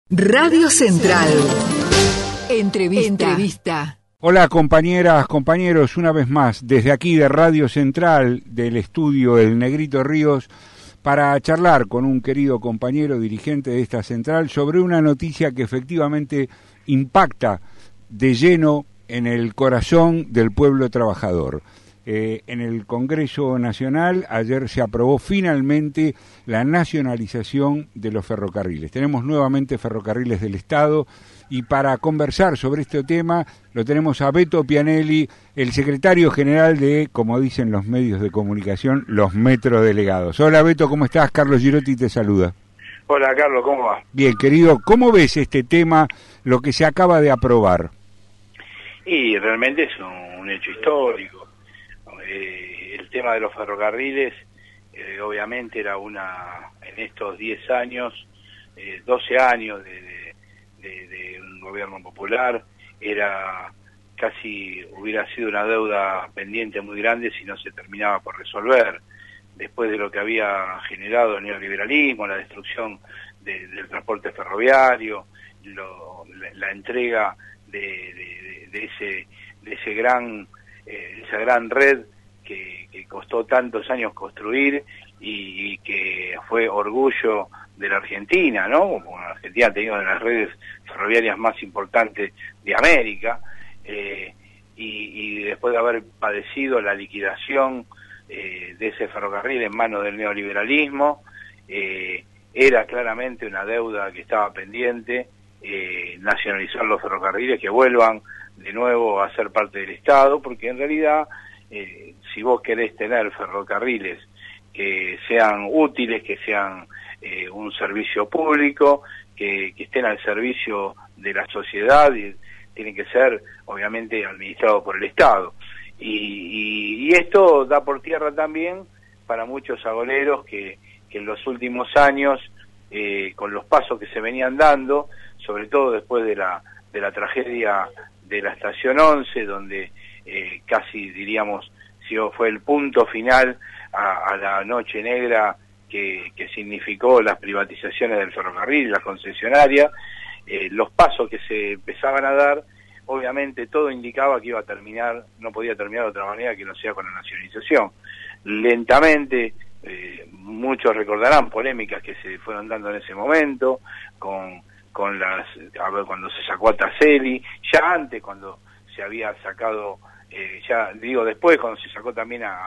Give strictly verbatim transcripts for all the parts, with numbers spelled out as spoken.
Radio Central. Entrevista. Entrevista. Hola compañeras, compañeros, una vez más, desde aquí de Radio Central, del estudio El Negrito Ríos, para charlar con un querido compañero dirigente de esta central sobre una noticia que efectivamente impacta de lleno en el corazón del pueblo trabajador. Eh, en el Congreso Nacional ayer se aprobó finalmente la nacionalización de los ferrocarriles. Tenemos nuevamente Ferrocarriles del Estado y para conversar sobre este tema lo tenemos a Beto Pianelli, el secretario general de, como dicen los medios de comunicación, los metrodelegados. Hola Beto, ¿cómo estás? Carlos Girotti te saluda. Hola Carlos, ¿cómo va? Bien, querido, ¿cómo ves este tema, lo que se acaba de aprobar? Y realmente es un, un hecho histórico. Eh, el tema de los ferrocarriles, eh, obviamente era una, en estos diez años, eh, doce años de, de, de, de un gobierno popular, era casi, hubiera sido una deuda pendiente muy grande si no se terminaba por resolver. Después de lo que había generado el neoliberalismo, la destrucción de, del transporte ferroviario, lo, la, la entrega de, de, de, ese, de ese gran, eh, esa gran red que, que costó tantos años construir y, y que fue orgullo de la Argentina, ¿no? Como la Argentina ha tenido una de las redes ferroviarias más importantes de América, eh, y, y después de haber padecido la liquidación eh, de ese ferrocarril en manos del neoliberalismo, eh, era claramente una deuda que estaba pendiente, eh, nacionalizar los ferrocarriles, que vuelvan de nuevo a ser parte del Estado, porque en realidad Eh, si vos querés tener ferrocarriles que sean útiles, que sean eh, un servicio público, que, que estén al servicio de la sociedad, y tienen que ser obviamente administrados por el Estado. Y, y, y esto da por tierra también para muchos agoneros que, que en los últimos años, eh, con los pasos que se venían dando, sobre todo después de la, de la tragedia de la Estación once, donde Eh, casi diríamos si fue el punto final a, a la noche negra que, que significó las privatizaciones del ferrocarril, las concesionarias, eh, los pasos que se empezaban a dar, obviamente todo indicaba que iba a terminar, no podía terminar de otra manera que no sea con la nacionalización. Lentamente, eh, muchos recordarán polémicas que se fueron dando en ese momento, con, con las, a ver, cuando se sacó a Taselli, ya antes cuando se había sacado, eh, ya digo después, cuando se sacó también a,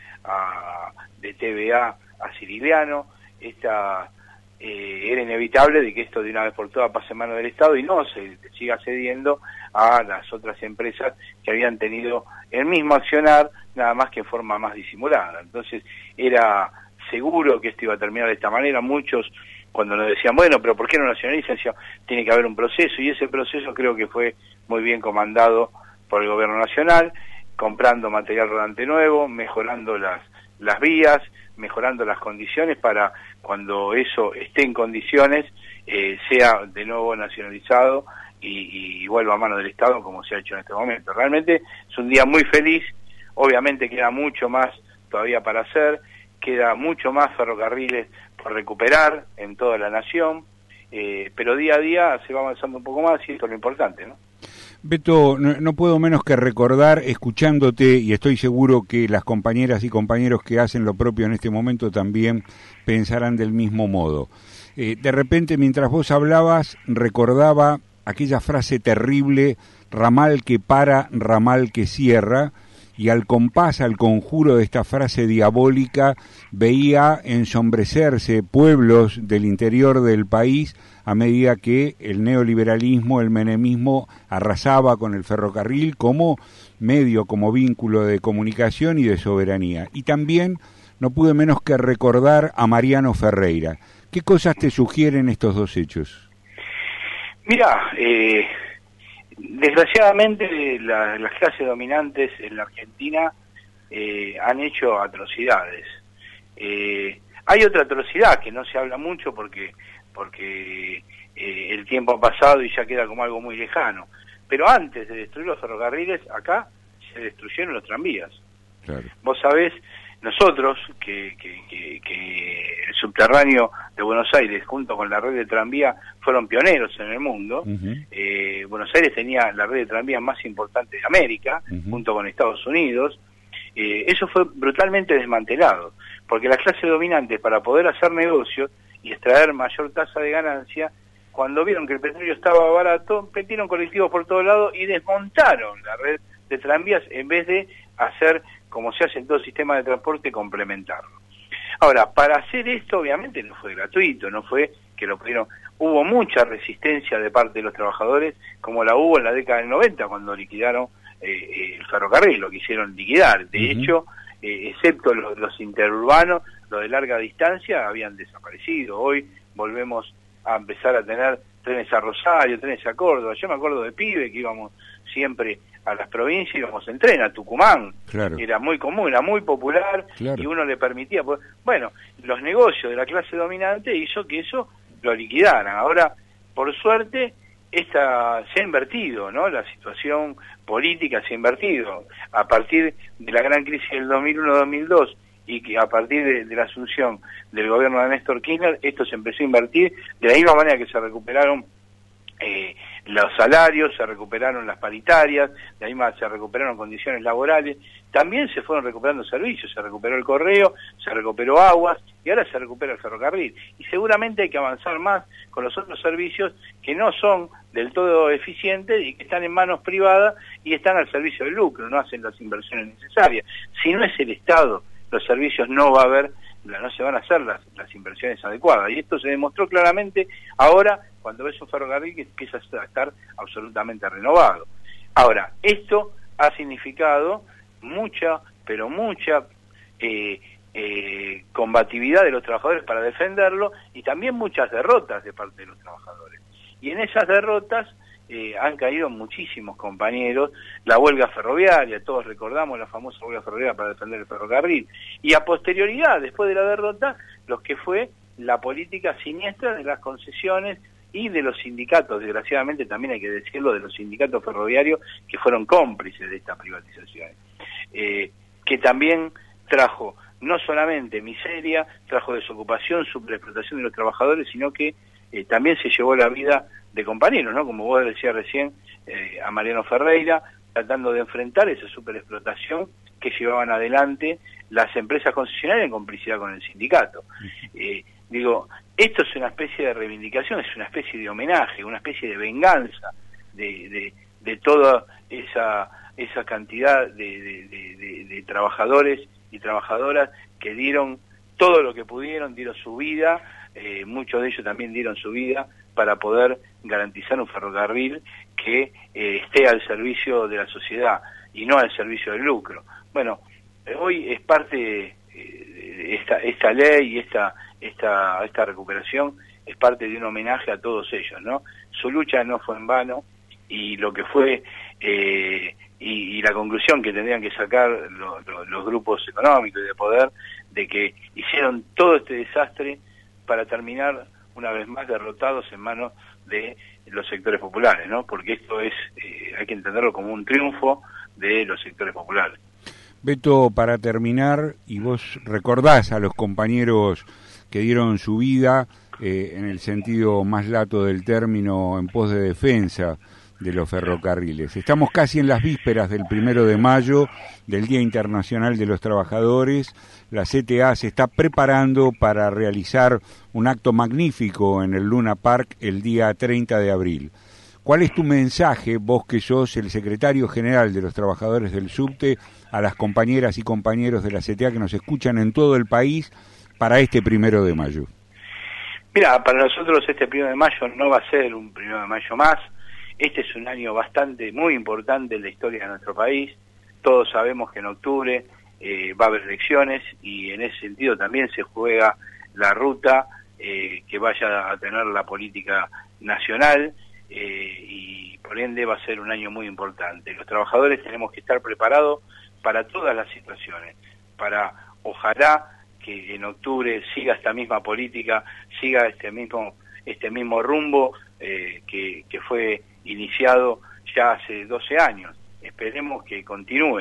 a de T V A a Ciriliano, esta, eh, era inevitable de que esto de una vez por todas pase en manos del Estado y no se siga cediendo a las otras empresas que habían tenido el mismo accionar, nada más que en forma más disimulada. Entonces era seguro que esto iba a terminar de esta manera. Muchos cuando nos decían, bueno, pero ¿por qué no nacionalizan? Decían, tiene que haber un proceso, y ese proceso creo que fue muy bien comandado por el gobierno nacional, comprando material rodante nuevo, mejorando las, las vías, mejorando las condiciones para cuando eso esté en condiciones, eh, sea de nuevo nacionalizado y, y vuelva a mano del Estado como se ha hecho en este momento. Realmente es un día muy feliz, obviamente queda mucho más todavía para hacer, queda mucho más ferrocarriles por recuperar en toda la nación, eh, pero día a día se va avanzando un poco más y esto es lo importante, ¿no? Beto, no, no puedo menos que recordar, escuchándote, y estoy seguro que las compañeras y compañeros que hacen lo propio en este momento también pensarán del mismo modo. Eh, de repente, mientras vos hablabas, recordaba aquella frase terrible, ramal que para, ramal que cierra, y al compás, al conjuro de esta frase diabólica, veía ensombrecerse pueblos del interior del país a medida que el neoliberalismo, el menemismo, arrasaba con el ferrocarril como medio, como vínculo de comunicación y de soberanía. Y también no pude menos que recordar a Mariano Ferreira. ¿Qué cosas te sugieren estos dos hechos? Mira, eh... desgraciadamente la, las clases dominantes en la Argentina eh, han hecho atrocidades. Eh, hay otra atrocidad que no se habla mucho porque porque eh, el tiempo ha pasado y ya queda como algo muy lejano. Pero antes de destruir los ferrocarriles, acá se destruyeron los tranvías. Claro. Vos sabés nosotros, que, que, que, que el subterráneo de Buenos Aires, junto con la red de tranvía, fueron pioneros en el mundo. Uh-huh. eh, Buenos Aires tenía la red de tranvía más importante de América, uh-huh. junto con Estados Unidos. Eh, eso fue brutalmente desmantelado, porque la clase dominante, para poder hacer negocios y extraer mayor tasa de ganancia, cuando vieron que el petróleo estaba barato, metieron colectivos por todos lados y desmontaron la red de tranvías en vez de hacer, como se hace en todo sistema de transporte, complementarlo. Ahora, para hacer esto, obviamente, no fue gratuito, no fue que lo pudieron... Hubo mucha resistencia de parte de los trabajadores, como la hubo en la década del noventa, cuando liquidaron eh, el ferrocarril, lo quisieron liquidar. De uh-huh. hecho, eh, excepto los, los interurbanos, los de larga distancia, habían desaparecido. Hoy volvemos a empezar a tener trenes a Rosario, trenes a Córdoba. Yo me acuerdo de pibe que íbamos siempre a las provincias, íbamos en tren a Tucumán. Claro. Era muy común, era muy popular, claro. y uno le permitía... Bueno, los negocios de la clase dominante hizo que eso lo liquidaran. Ahora, por suerte, esta se ha invertido, ¿no? La situación política se ha invertido. A partir de la gran crisis del dos mil uno dos mil dos y que a partir de, de la asunción del gobierno de Néstor Kirchner, esto se empezó a invertir de la misma manera que se recuperaron eh, los salarios, se recuperaron las paritarias, de la misma se recuperaron condiciones laborales, también se fueron recuperando servicios, se recuperó el correo, se recuperó aguas y ahora se recupera el ferrocarril. Y seguramente hay que avanzar más con los otros servicios que no son del todo eficientes y que están en manos privadas y están al servicio del lucro, no hacen las inversiones necesarias. Si no es el Estado, los servicios no va a haber, no se van a hacer las, las inversiones adecuadas. Y esto se demostró claramente ahora cuando ves un ferrocarril que empieza a estar absolutamente renovado. Ahora, esto ha significado mucha, pero mucha eh, eh, combatividad de los trabajadores para defenderlo y también muchas derrotas de parte de los trabajadores. Y en esas derrotas eh, han caído muchísimos compañeros, la huelga ferroviaria, todos recordamos la famosa huelga ferroviaria para defender el ferrocarril, y a posterioridad, después de la derrota, lo que fue la política siniestra de las concesiones y de los sindicatos, desgraciadamente también hay que decirlo, de los sindicatos ferroviarios que fueron cómplices de esta privatización, eh, que también trajo no solamente miseria, trajo desocupación, superexplotación de los trabajadores, sino que eh, también se llevó la vida de compañeros, ¿no? Como vos decías recién, eh, a Mariano Ferreira, tratando de enfrentar esa superexplotación que llevaban adelante las empresas concesionarias en complicidad con el sindicato. Eh, digo, esto es una especie de reivindicación, es una especie de homenaje, una especie de venganza de, de, de toda esa, esa cantidad de, de, de, de, de trabajadores y trabajadoras que dieron todo lo que pudieron, dieron su vida, eh, muchos de ellos también dieron su vida para poder garantizar un ferrocarril que eh, esté al servicio de la sociedad y no al servicio del lucro. Bueno, eh, hoy es parte eh, esta esta ley y esta esta esta recuperación es parte de un homenaje a todos ellos, ¿no? Su lucha no fue en vano y lo que fue eh, y, y la conclusión que tendrían que sacar lo, lo, los grupos económicos y de poder de que hicieron todo este desastre para terminar una vez más derrotados en manos de los sectores populares, ¿no? Porque esto es, eh, hay que entenderlo como un triunfo de los sectores populares. Beto, para terminar, y vos recordás a los compañeros que dieron su vida, eh, en el sentido más lato del término, en pos de defensa de los ferrocarriles. Estamos casi en las vísperas del primero de mayo, del Día Internacional de los Trabajadores. La C T A se está preparando para realizar un acto magnífico en el Luna Park el día treinta de abril. ¿Cuál es tu mensaje, vos que sos el secretario general de los trabajadores del subte, a las compañeras y compañeros de la C T A que nos escuchan en todo el país para este primero de mayo? Mira, para nosotros este primero de mayo no va a ser un primero de mayo más. Este es un año bastante, muy importante en la historia de nuestro país. Todos sabemos que en octubre eh, va a haber elecciones y en ese sentido también se juega la ruta eh, que vaya a tener la política nacional eh, y por ende va a ser un año muy importante. Los trabajadores tenemos que estar preparados para todas las situaciones, para ojalá que en octubre siga esta misma política, siga este mismo este mismo rumbo eh, que, que fue iniciado ya hace doce años. Esperemos que continúe,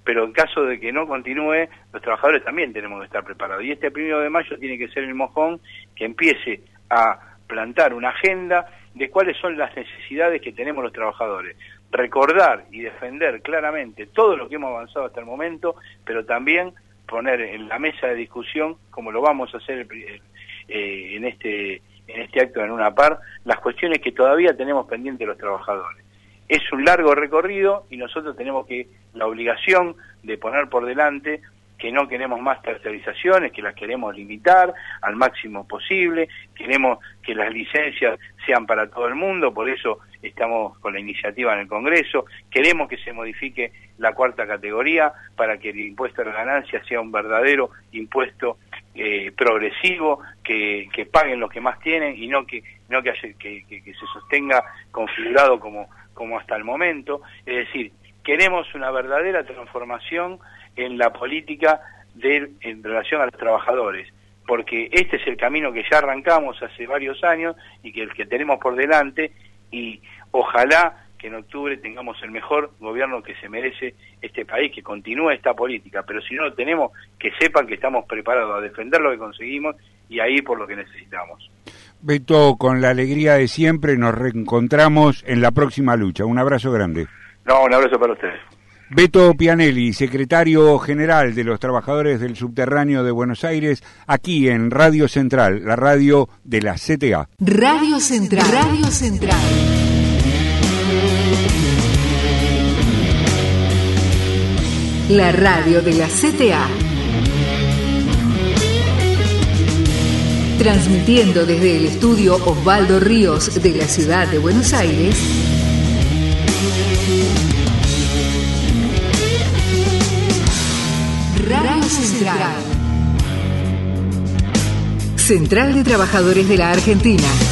pero en caso de que no continúe, los trabajadores también tenemos que estar preparados. Y este primero de mayo tiene que ser el mojón que empiece a plantar una agenda de cuáles son las necesidades que tenemos los trabajadores. Recordar y defender claramente todo lo que hemos avanzado hasta el momento, pero también poner en la mesa de discusión, como lo vamos a hacer eh, en este en este acto en UNAPAR, las cuestiones que todavía tenemos pendientes los trabajadores. Es un largo recorrido y nosotros tenemos que la obligación de poner por delante que no queremos más tercerizaciones, que las queremos limitar al máximo posible, queremos que las licencias sean para todo el mundo, por eso estamos con la iniciativa en el Congreso, queremos que se modifique la cuarta categoría para que el impuesto a la ganancia sea un verdadero impuesto eh, progresivo, que, que paguen los que más tienen y no que no que, haya, que, que, que se sostenga configurado como, como hasta el momento. Es decir, queremos una verdadera transformación en la política de, en relación a los trabajadores, porque este es el camino que ya arrancamos hace varios años y que el que tenemos por delante, y ojalá que en octubre tengamos el mejor gobierno que se merece este país, que continúe esta política, pero si no lo tenemos, que sepan que estamos preparados a defender lo que conseguimos y a ir por lo que necesitamos. Beto, con la alegría de siempre, nos reencontramos en la próxima lucha. Un abrazo grande. No, un abrazo para ustedes. Beto Pianelli, secretario general de los trabajadores del subterráneo de Buenos Aires, aquí en Radio Central, la radio de la C T A. Radio Central, Radio Central. La radio de la C T A. Transmitiendo desde el estudio Osvaldo Ríos de la ciudad de Buenos Aires. Radio Central. Central de Trabajadores de la Argentina.